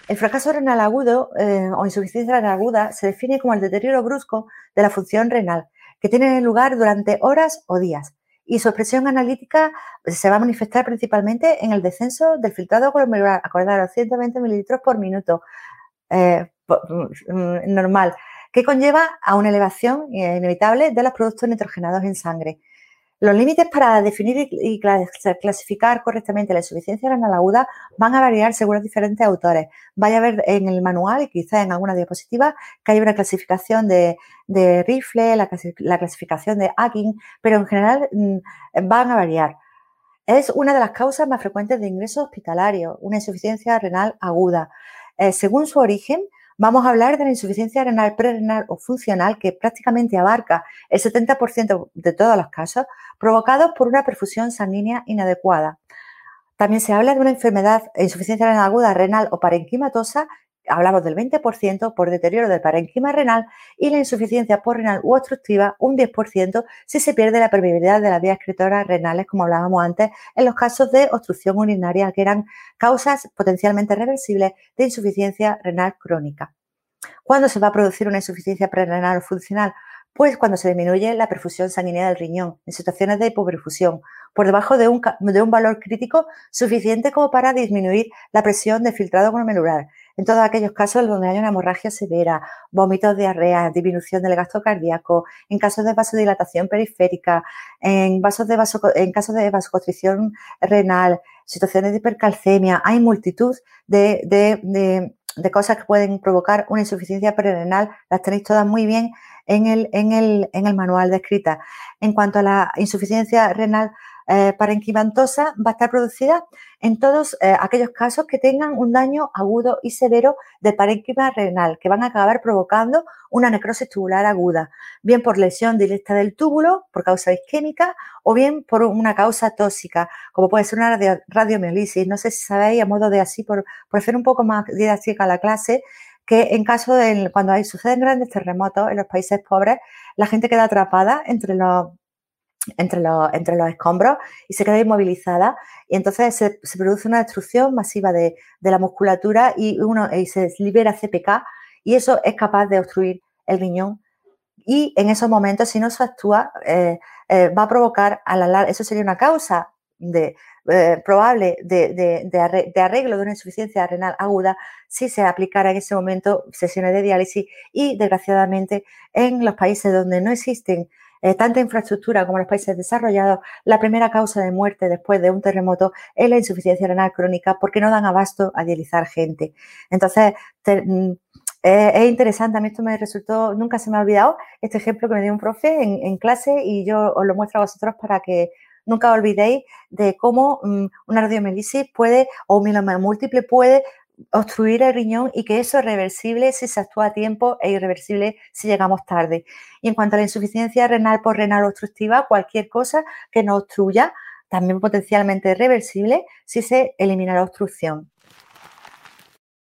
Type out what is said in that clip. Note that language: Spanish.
El fracaso renal agudo o insuficiencia renal aguda se define como el deterioro brusco de la función renal, que tiene lugar durante horas o días, y su expresión analítica se va a manifestar principalmente en el descenso del filtrado glomerular, acordaros, 120 mililitros por minuto, normal, que conlleva a una elevación inevitable de los productos nitrogenados en sangre. Los límites para definir y clasificar correctamente la insuficiencia renal aguda van a variar según los diferentes autores. Vaya a ver en el manual y quizás en alguna diapositiva que hay una clasificación de Rifle, la clasificación de Akin, pero en general van a variar. Es una de las causas más frecuentes de ingreso hospitalario, una insuficiencia renal aguda. Según su origen, vamos a hablar de la insuficiencia renal prerenal o funcional, que prácticamente abarca el 70% de todos los casos, provocados por una perfusión sanguínea inadecuada. También se habla de una enfermedad, insuficiencia renal aguda renal o parenquimatosa, hablamos del 20% por deterioro del parenquima renal, y la insuficiencia posrenal u obstructiva un 10% si se pierde la permeabilidad de las vías excretoras renales, como hablábamos antes, en los casos de obstrucción urinaria, que eran causas potencialmente reversibles de insuficiencia renal crónica. ¿Cuándo se va a producir una insuficiencia prerenal o funcional? Pues cuando se disminuye la perfusión sanguínea del riñón, en situaciones de hipoperfusión, por debajo de un valor crítico suficiente como para disminuir la presión de filtrado glomerular. En todos aquellos casos donde hay una hemorragia severa, vómitos, diarrea, disminución del gasto cardíaco, en casos de vasodilatación periférica, en casos de vasoconstricción renal, situaciones de hipercalcemia, hay multitud de cosas que pueden provocar una insuficiencia prerenal, las tenéis todas muy bien en el manual descritas. En cuanto a la insuficiencia renal parenquimatosa, va a estar producida en todos aquellos casos que tengan un daño agudo y severo del parénquima renal, que van a acabar provocando una necrosis tubular aguda, bien por lesión directa del túbulo, por causa isquémica, o bien por una causa tóxica, como puede ser una radiomiolisis. No sé si sabéis, a modo de así, por hacer un poco más didáctica la clase, que en caso de cuando suceden grandes terremotos en los países pobres, la gente queda atrapada entre los escombros y se queda inmovilizada, y entonces se produce una destrucción masiva de la musculatura y se libera CPK, y eso es capaz de obstruir el riñón, y en esos momentos, si no se actúa, va a provocar a la larga, eso sería una causa probable de arreglo de una insuficiencia renal aguda si se aplicara en ese momento sesiones de diálisis, y desgraciadamente en los países donde no existen tanta infraestructura como los países desarrollados, la primera causa de muerte después de un terremoto es la insuficiencia renal crónica, porque no dan abasto a dializar gente. Entonces, es interesante, a mí esto me resultó, nunca se me ha olvidado, este ejemplo que me dio un profe en clase, y yo os lo muestro a vosotros para que nunca olvidéis de cómo una radiomielisis puede, o un mieloma múltiple puede obstruir el riñón, y que eso es reversible si se actúa a tiempo e irreversible si llegamos tarde. Y en cuanto a la insuficiencia renal posrenal obstructiva, cualquier cosa que nos obstruya, también potencialmente reversible si se elimina la obstrucción.